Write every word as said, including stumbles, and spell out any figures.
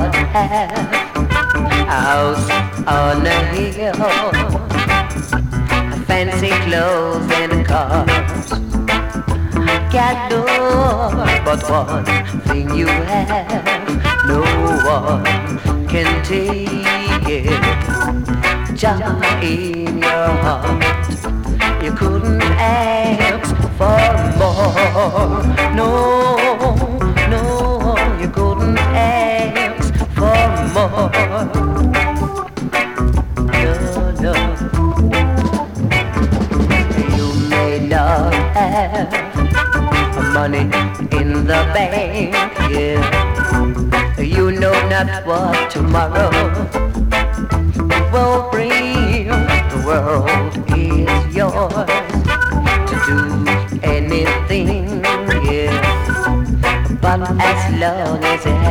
not have a house on a hill, fancy clothes and cars. Got no, but one thing you have, no one can take it. Joy in your heart, you couldn't ask for more. No, no, you couldn't ask for more. No, no, you may not have money in the bank, yeah. You know not what tomorrow will bring. The world is yours to do anything, yeah. But as long as it